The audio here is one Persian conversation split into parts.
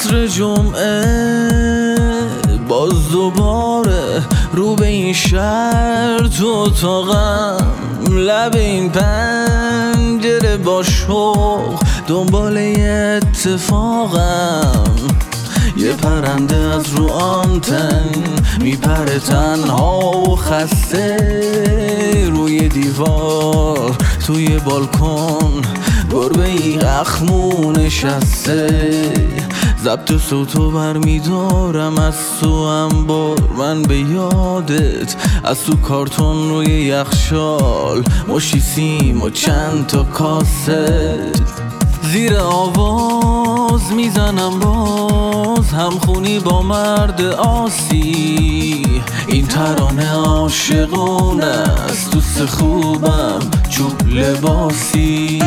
عصر جمعه باز دوباره رو به این شهر تو اتاقم، لب این پنجره با شوق دنبال یه اتفاقم. یه پرنده از رو آنتن میپره تنها و خسته، روی دیوار توی بالکن گربه ای اخمو نشسته. ضبط صوتو برمیدارم از تو انبار، من به یادت از تو کارتون روی یخچال، مشتی سیم و چند تا کاست. زیر آواز میزنم باز همخونی با مرد آسی، این ترانه عاشقونه است، دوست خوبم چوب لباسی.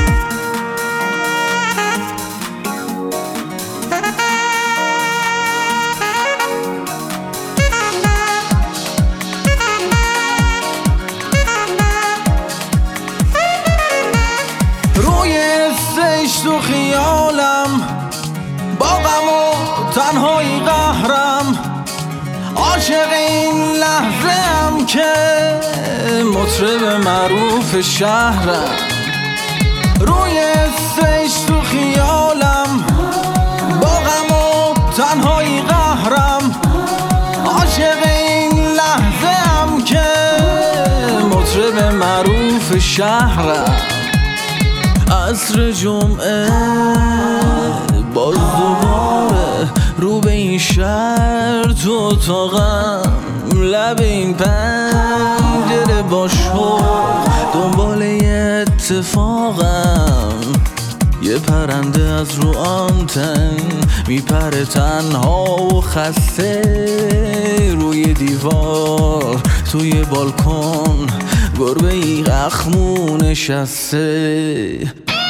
تو خیالم با غم و تنهایی قهرم، عاشق این لحظه هم که مطرب معروف شهرم. روی استیج تو خیالم با غم و تنهایی قهرم، عاشق این لحظه هم که مطرب معروف شهرم. عصر جمعه باز دوباره رو به این شهر تو اتاقم، لب این پنجره با شوق دنبال یه اتفاقم. یه پرنده از رو آنتن میپره تنها و خسته، روی دیوار توی بالکن گربه ای اخمو نشسته.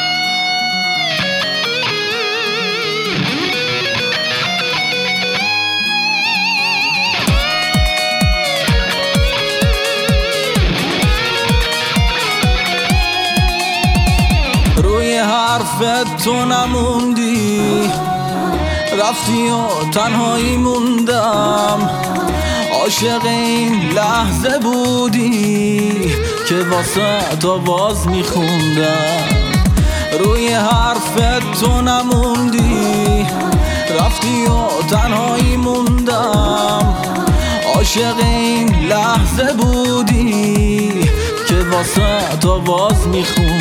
روی حرفت تو نموندی، رفتی و تنهایی موندم، عاشق این لحظه بودی که واسه تا باز میخوندم. روی حرفت تو نموندی، رفتی و تنهایی موندم، عاشق این لحظه بودی که واسه تا باز میخوندم.